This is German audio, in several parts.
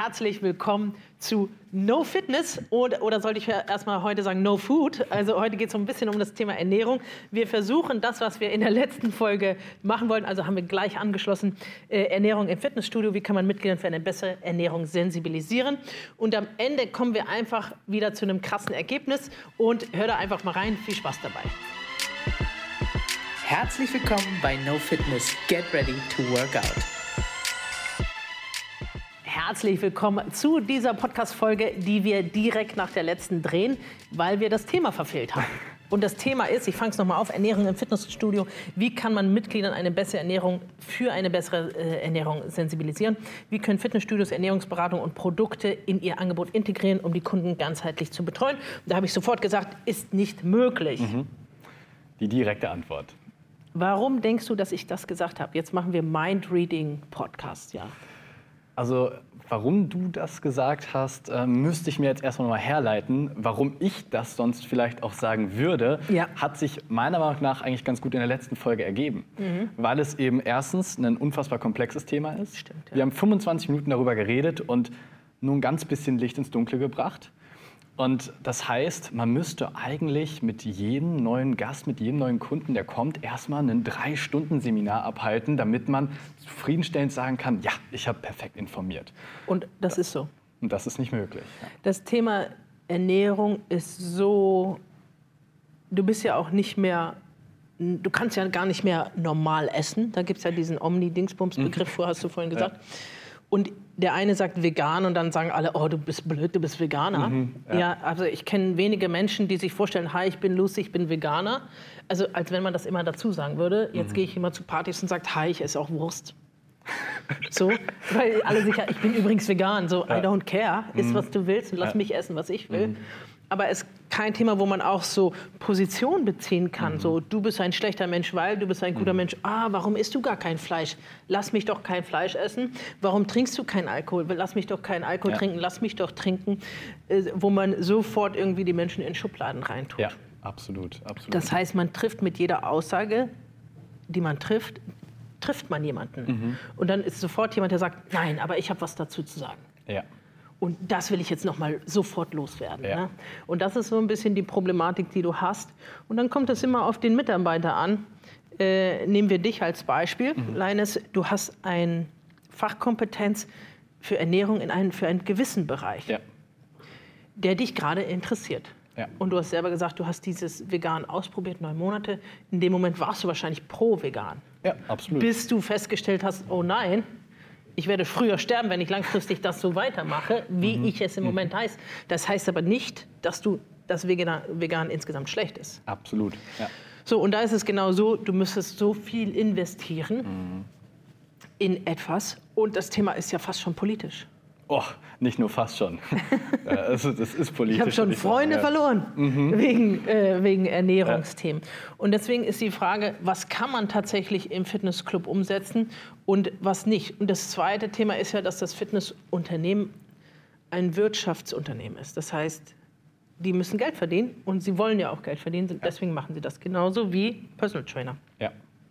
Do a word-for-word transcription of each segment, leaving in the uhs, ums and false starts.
herzlich willkommen zu No Fitness oder, oder sollte ich erstmal heute sagen No Food. Also heute geht es so ein bisschen um das Thema Ernährung. Wir versuchen das, was wir in der letzten Folge machen wollten, also haben wir gleich angeschlossen, äh, Ernährung im Fitnessstudio. Wie kann man Mitgliedern für eine bessere Ernährung sensibilisieren? Und am Ende kommen wir einfach wieder zu einem krassen Ergebnis und hör da einfach mal rein. Viel Spaß dabei. Herzlich willkommen bei No Fitness. Get ready to work out. Herzlich willkommen zu dieser Podcast-Folge, die wir direkt nach der letzten drehen, weil wir das Thema verfehlt haben. Und das Thema ist, ich fange es nochmal auf, Ernährung im Fitnessstudio. Wie kann man Mitgliedern eine bessere Ernährung für eine bessere äh, Ernährung sensibilisieren? Wie können Fitnessstudios Ernährungsberatung und Produkte in ihr Angebot integrieren, um die Kunden ganzheitlich zu betreuen? Und da habe ich sofort gesagt, ist nicht möglich. Mhm. Die direkte Antwort. Warum denkst du, dass ich das gesagt habe? Jetzt machen wir Mind-Reading-Podcast, ja. Also, warum du das gesagt hast, äh, müsste ich mir jetzt erstmal mal herleiten. Warum ich das sonst vielleicht auch sagen würde, ja. hat sich meiner Meinung nach eigentlich ganz gut in der letzten Folge ergeben. Mhm. Weil es eben erstens ein unfassbar komplexes Thema ist. Stimmt, ja. Wir haben fünfundzwanzig Minuten darüber geredet und nur ein ganz bisschen Licht ins Dunkle gebracht. Und das heißt, man müsste eigentlich mit jedem neuen Gast, mit jedem neuen Kunden, der kommt, erstmal ein drei Stunden Seminar abhalten, damit man zufriedenstellend sagen kann, ja, ich habe perfekt informiert. Und das ist so. Und das ist nicht möglich. Ja. Das Thema Ernährung ist so, du bist ja auch nicht mehr, du kannst ja gar nicht mehr normal essen. Da gibt es ja diesen Omni-Dingsbums-Begriff, mhm. hast du vorhin gesagt. Ja. Und der eine sagt vegan und dann sagen alle, oh, du bist blöd, du bist Veganer. Mhm, ja. ja, also ich kenne wenige Menschen, die sich vorstellen, hi, ich bin Lucy, ich bin Veganer. Also als wenn man das immer dazu sagen würde. Jetzt mhm. gehe ich immer zu Partys und sage, hi, ich esse auch Wurst. So, weil alle sicher, ich bin übrigens vegan. So, ja. I don't care, iss mhm. was du willst und lass ja. mich essen, was ich will. Mhm. Aber es ist kein Thema, wo man auch so Position beziehen kann. Mhm. So, du bist ein schlechter Mensch, weil du bist ein guter mhm. Mensch. Ah, warum isst du gar kein Fleisch? Lass mich doch kein Fleisch essen. Warum trinkst du keinen Alkohol? Lass mich doch keinen Alkohol ja. trinken. Lass mich doch trinken. Äh, wo man sofort irgendwie die Menschen in Schubladen reintut. Ja, absolut, absolut. Das heißt, man trifft mit jeder Aussage, die man trifft, trifft man jemanden. Mhm. Und dann ist sofort jemand, der sagt, nein, aber ich habe was dazu zu sagen. Ja. Und das will ich jetzt noch mal sofort loswerden. Ja. Ne? Und das ist so ein bisschen die Problematik, die du hast. Und dann kommt es immer auf den Mitarbeiter an. Äh, nehmen wir dich als Beispiel. Mhm. Leines, du hast eine Fachkompetenz für Ernährung in einem, für einen gewissen Bereich, ja. der dich gerade interessiert. Ja. Und du hast selber gesagt, du hast dieses Vegan ausprobiert, neun Monate. In dem Moment warst du wahrscheinlich pro Vegan. Ja, absolut. Bis du festgestellt hast, oh nein, ich werde früher sterben, wenn ich langfristig das so weitermache, wie mhm. ich es im Moment heißt. Das heißt aber nicht, dass du das Vegan, Vegan insgesamt schlecht ist. Absolut, ja. So, und da ist es genau so, du müsstest so viel investieren mhm. in etwas. Und das Thema ist ja fast schon politisch. Oh, nicht nur fast schon. also, das ist politisch. Ich habe schon Freunde sagen, ja. verloren mhm. wegen, äh, wegen Ernährungsthemen. Ja. Und deswegen ist die Frage, was kann man tatsächlich im Fitnessclub umsetzen und was nicht. Und das zweite Thema ist ja, dass das Fitnessunternehmen ein Wirtschaftsunternehmen ist. Das heißt, die müssen Geld verdienen und sie wollen ja auch Geld verdienen. Ja. Deswegen machen sie das genauso wie Personal Trainer. Ja.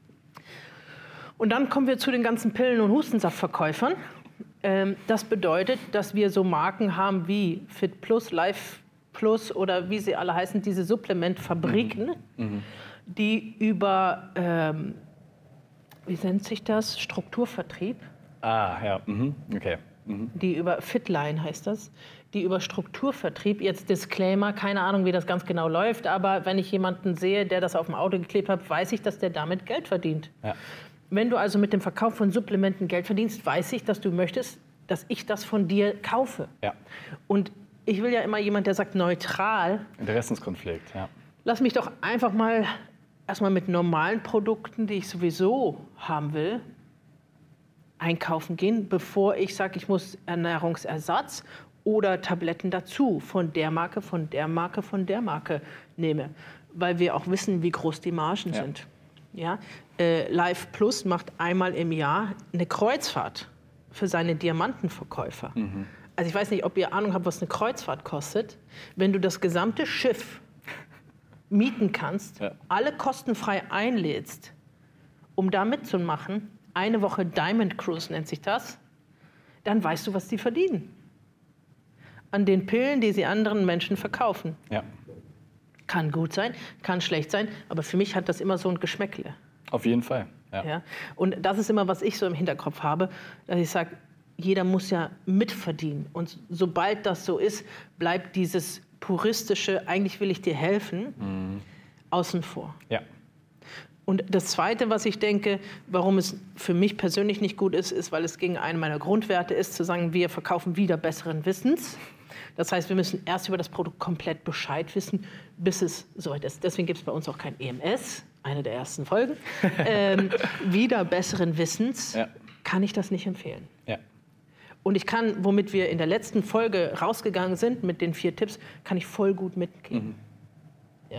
Und dann kommen wir zu den ganzen Pillen- und Hustensaftverkäufern. Das bedeutet, dass wir so Marken haben wie Fit Plus, Life Plus oder wie sie alle heißen, diese Supplementfabriken, mhm. die über, ähm, wie nennt sich das, Strukturvertrieb? Ah, ja, mhm. okay. Mhm. Die über, Fitline heißt das, die über Strukturvertrieb, jetzt Disclaimer, keine Ahnung, wie das ganz genau läuft, aber wenn ich jemanden sehe, der das auf dem Auto geklebt hat, weiß ich, dass der damit Geld verdient. Ja. Wenn du also mit dem Verkauf von Supplementen Geld verdienst, weiß ich, dass du möchtest, dass ich das von dir kaufe. Ja. Und ich will ja immer jemand, der sagt neutral. Interessenskonflikt, ja. Lass mich doch einfach mal erstmal mit normalen Produkten, die ich sowieso haben will, einkaufen gehen, bevor ich sage, ich muss Ernährungsersatz oder Tabletten dazu von der Marke, von der Marke, von der Marke nehme. Weil wir auch wissen, wie groß die Margen ja. sind. Ja, äh, Life Plus macht einmal im Jahr eine Kreuzfahrt für seine Diamantenverkäufer. Mhm. Also ich weiß nicht, ob ihr Ahnung habt, was eine Kreuzfahrt kostet. Wenn du das gesamte Schiff mieten kannst, ja. alle kostenfrei einlädst, um da mitzumachen, eine Woche Diamond Cruise nennt sich das, dann weißt du, was die verdienen. an den Pillen, die sie anderen Menschen verkaufen. Ja. Kann gut sein, kann schlecht sein, aber für mich hat das immer so ein Geschmäckle. Auf jeden Fall. Ja. Ja? Und das ist immer, was ich so im Hinterkopf habe, dass ich sage, jeder muss ja mitverdienen. Und sobald das so ist, bleibt dieses puristische, eigentlich will ich dir helfen, mhm. außen vor. Ja. Und das Zweite, was ich denke, warum es für mich persönlich nicht gut ist, ist, weil es gegen einen meiner Grundwerte ist, zu sagen, wir verkaufen wieder besseren Wissens. Das heißt, wir müssen erst über das Produkt komplett Bescheid wissen, bis es soweit ist. Deswegen gibt es bei uns auch kein E M S, eine der ersten Folgen. ähm, wieder besseren Wissens ja. kann ich das nicht empfehlen. Ja. Und ich kann, womit wir in der letzten Folge rausgegangen sind, mit den vier Tipps, kann ich voll gut mitgehen. Mhm. Ja?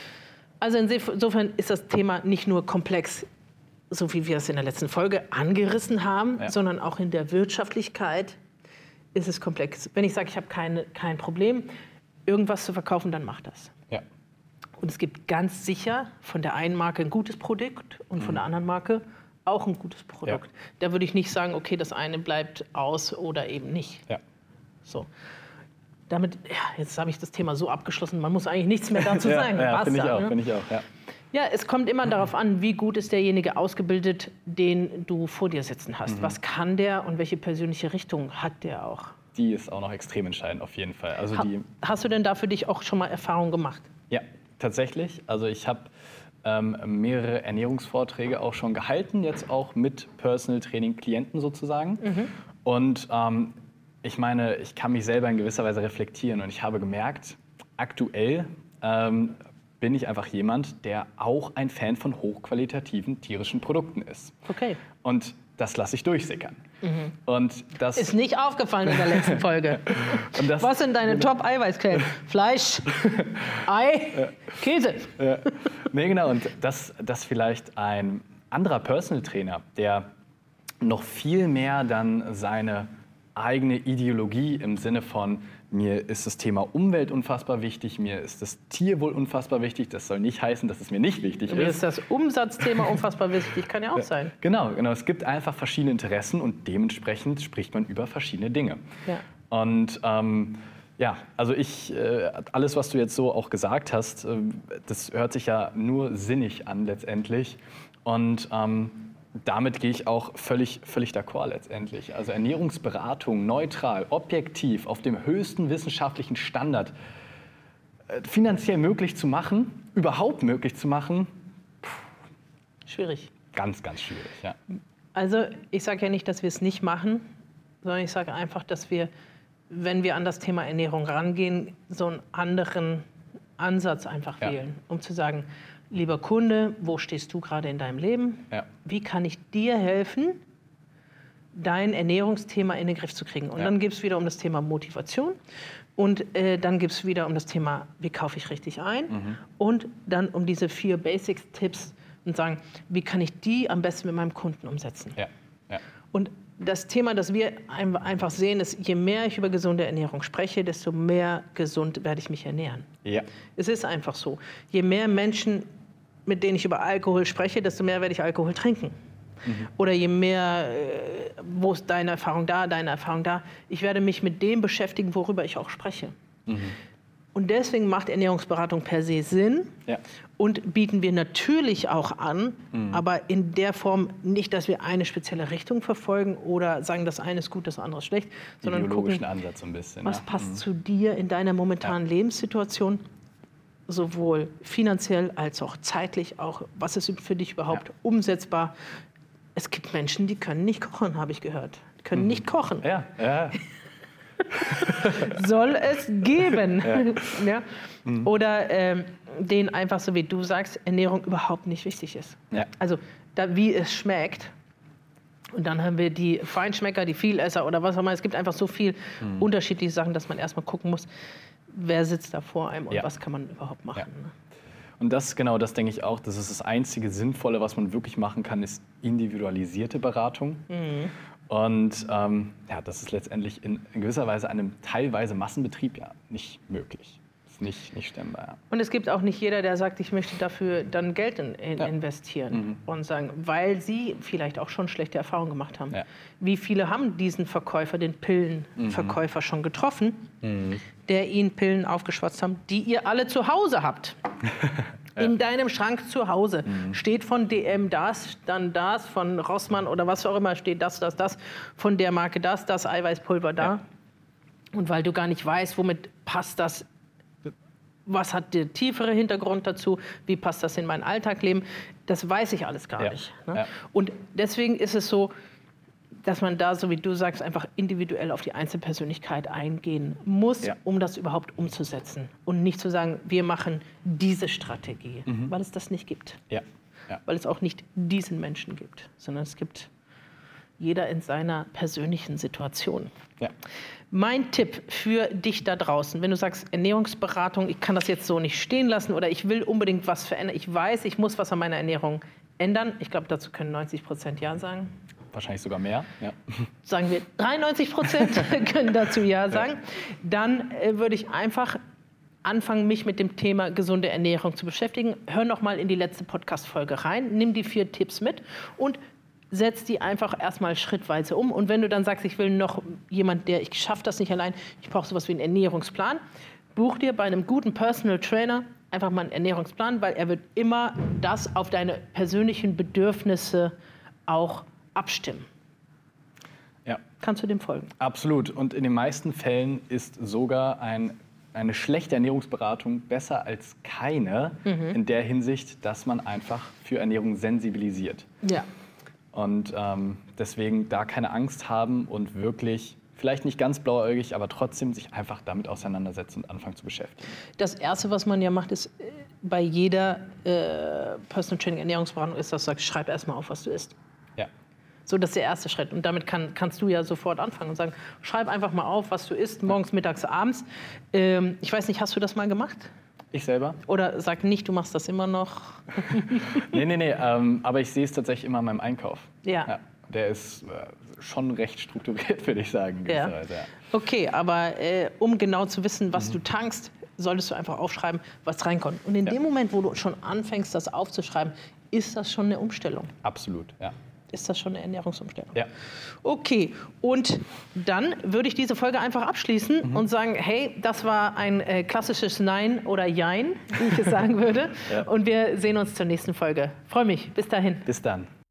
Also insofern ist das Thema nicht nur komplex, so wie wir es in der letzten Folge angerissen haben, ja. sondern auch in der Wirtschaftlichkeit ist es komplex. Wenn ich sage, ich habe keine, kein Problem, irgendwas zu verkaufen, dann mach das. Ja. Und es gibt ganz sicher von der einen Marke ein gutes Produkt und von mhm. der anderen Marke auch ein gutes Produkt. Ja. Da würde ich nicht sagen, okay, das eine bleibt aus oder eben nicht. Ja. So. Damit, ja, jetzt habe ich das Thema so abgeschlossen, man muss eigentlich nichts mehr dazu sagen. ja, ja, finde ich auch, ne? Find ich auch ja. ja, es kommt immer darauf an, wie gut ist derjenige ausgebildet, den du vor dir sitzen hast. Mhm. Was kann der und welche persönliche Richtung hat der auch? Die ist auch noch extrem entscheidend, auf jeden Fall. Also ha die hast du denn da für dich auch schon mal Erfahrungen gemacht? Ja, tatsächlich. Also ich habe ähm, mehrere Ernährungsvorträge auch schon gehalten, jetzt auch mit Personal Training Klienten sozusagen. Mhm. Und ähm, ich meine, ich kann mich selber in gewisser Weise reflektieren und ich habe gemerkt, aktuell ähm, bin ich einfach jemand, der auch ein Fan von hochqualitativen tierischen Produkten ist. Okay. Und das lasse ich durchsickern. Mhm. Und das ist nicht aufgefallen in der letzten Folge. Und das, was sind deine Top-Eiweißquellen? Fleisch, Ei, ja. Käse. Ja. Nee, genau. Und das, das vielleicht ein anderer Personal Trainer, der noch viel mehr dann seine eigene Ideologie im Sinne von, mir ist das Thema Umwelt unfassbar wichtig, mir ist das Tierwohl unfassbar wichtig. Das soll nicht heißen, dass es mir nicht wichtig ist. Mir ist das Umsatzthema unfassbar wichtig, kann ja auch sein. Genau, genau. Es gibt einfach verschiedene Interessen und dementsprechend spricht man über verschiedene Dinge. Ja. Und ähm, ja, also ich, äh, alles, was du jetzt so auch gesagt hast, äh, das hört sich ja nur sinnig an letztendlich. Und ähm, damit gehe ich auch völlig, völlig d'accord letztendlich. Also Ernährungsberatung neutral, objektiv, auf dem höchsten wissenschaftlichen Standard äh, finanziell möglich zu machen, überhaupt möglich zu machen, pff, schwierig. Ganz, ganz schwierig, ja. Also ich sage ja nicht, dass wir es nicht machen, sondern ich sage einfach, dass wir, wenn wir an das Thema Ernährung rangehen, so einen anderen Ansatz einfach ja. wählen, um zu sagen, lieber Kunde, wo stehst du gerade in deinem Leben? Ja. Wie kann ich dir helfen, dein Ernährungsthema in den Griff zu kriegen? Und ja. dann geht es wieder um das Thema Motivation und äh, dann geht es wieder um das Thema, wie kaufe ich richtig ein? Mhm. Und dann um diese vier Basics-Tipps und sagen, wie kann ich die am besten mit meinem Kunden umsetzen? Ja. Ja. Und das Thema, das wir einfach sehen, ist, je mehr ich über gesunde Ernährung spreche, desto mehr gesund werde ich mich ernähren. Ja. Es ist einfach so. Je mehr Menschen, mit denen ich über Alkohol spreche, desto mehr werde ich Alkohol trinken. Mhm. Oder je mehr, äh, wo ist deine Erfahrung da, deine Erfahrung da. Ich werde mich mit dem beschäftigen, worüber ich auch spreche. Mhm. Und deswegen macht Ernährungsberatung per se Sinn. Ja. Und bieten wir natürlich auch an, mhm. aber in der Form nicht, dass wir eine spezielle Richtung verfolgen oder sagen, das eine ist gut, das andere ist schlecht, sondern gucken, Ansatz so ein bisschen, was ja. passt mhm. zu dir in deiner momentanen ja. Lebenssituation, sowohl finanziell als auch zeitlich, auch was ist für dich überhaupt ja. umsetzbar. Es gibt Menschen, die können nicht kochen, habe ich gehört. Die können mhm. nicht kochen. Ja, ja. Soll es geben. Ja. Ja? Mhm. Oder ähm, denen einfach, so wie du sagst, Ernährung überhaupt nicht wichtig ist. Ja. Also da, wie es schmeckt. Und dann haben wir die Feinschmecker, die Vielesser oder was auch immer. Es gibt einfach so viel mhm. unterschiedliche Sachen, dass man erstmal gucken muss, wer sitzt da vor einem und ja. was kann man überhaupt machen. Ja. Und das, genau, das denke ich auch, das ist das einzige Sinnvolle, was man wirklich machen kann, ist individualisierte Beratung. Mhm. Und ähm, ja, das ist letztendlich in, in gewisser Weise einem teilweise Massenbetrieb ja nicht möglich. Das ist nicht, nicht stemmbar. Ja. Und es gibt auch nicht jeder, der sagt, ich möchte dafür dann Geld in, in Ja. investieren Mhm. und sagen, weil sie vielleicht auch schon schlechte Erfahrungen gemacht haben. Ja. Wie viele haben diesen Verkäufer, den Pillenverkäufer schon getroffen, Mhm. der ihnen Pillen aufgeschwatzt haben, die ihr alle zu Hause habt? In deinem Schrank zu Hause steht von D M das, dann das, von Rossmann oder was auch immer steht das, das, das, von der Marke das, das Eiweißpulver da. Ja. Und weil du gar nicht weißt, womit passt das, was hat der tiefere Hintergrund dazu, wie passt das in mein Alltagleben, das weiß ich alles gar Ja. nicht. Ne? Ja. Und deswegen ist es so, dass man da, so wie du sagst, einfach individuell auf die Einzelpersönlichkeit eingehen muss, Ja. um das überhaupt umzusetzen. Und nicht zu sagen, wir machen diese Strategie, Mhm. weil es das nicht gibt. Ja. Ja. Weil es auch nicht diesen Menschen gibt, sondern es gibt jeder in seiner persönlichen Situation. Ja. Mein Tipp für dich da draußen, wenn du sagst, Ernährungsberatung, ich kann das jetzt so nicht stehen lassen oder ich will unbedingt was verändern, ich weiß, ich muss was an meiner Ernährung ändern. Ich glaube, dazu können neunzig Prozent Ja sagen. Wahrscheinlich sogar mehr. Ja. Sagen wir dreiundneunzig Prozent können dazu Ja sagen. Dann äh, würde ich einfach anfangen, mich mit dem Thema gesunde Ernährung zu beschäftigen. Hör noch mal in die letzte Podcast-Folge rein, nimm die vier Tipps mit und setz die einfach erstmal schrittweise um. Und wenn du dann sagst, ich will noch jemand, der, ich schaffe das nicht allein, ich brauche sowas wie einen Ernährungsplan, buch dir bei einem guten Personal Trainer einfach mal einen Ernährungsplan, weil er wird immer das auf deine persönlichen Bedürfnisse auch abstimmen. Ja. Kannst du dem folgen? Absolut. Und in den meisten Fällen ist sogar ein, eine schlechte Ernährungsberatung besser als keine, in der Hinsicht, dass man einfach für Ernährung sensibilisiert. Ja. Und ähm, deswegen da keine Angst haben und wirklich, vielleicht nicht ganz blauäugig, aber trotzdem sich einfach damit auseinandersetzen und anfangen zu beschäftigen. Das Erste, was man ja macht, ist äh, bei jeder äh, Personal Training Ernährungsberatung, ist, dass du sagst, schreib erstmal auf, was du isst. Ja. So, das ist der erste Schritt. Und damit kann, kannst du ja sofort anfangen und sagen, schreib einfach mal auf, was du isst, morgens, mittags, abends. Ähm, ich weiß nicht, hast du das mal gemacht? Ich selber? Oder sag nicht, du machst das immer noch. Nee, nee, nee. Ähm, aber ich sehe es tatsächlich immer in meinem Einkauf. Ja. Ja, der ist äh, schon recht strukturiert, würde ich sagen. in Ja. gewisser Weise, ja. Okay, aber äh, um genau zu wissen, was du tankst, solltest du einfach aufschreiben, was reinkommt. Und in Ja. dem Moment, wo du schon anfängst, das aufzuschreiben, ist das schon eine Umstellung. Absolut, ja. Ist das schon eine Ernährungsumstellung? Ja. Okay, und dann würde ich diese Folge einfach abschließen und sagen, hey, das war ein äh, klassisches Nein oder Jein, wie ich es sagen würde. Ja. Und wir sehen uns zur nächsten Folge. Freue mich. Bis dahin. Bis dann.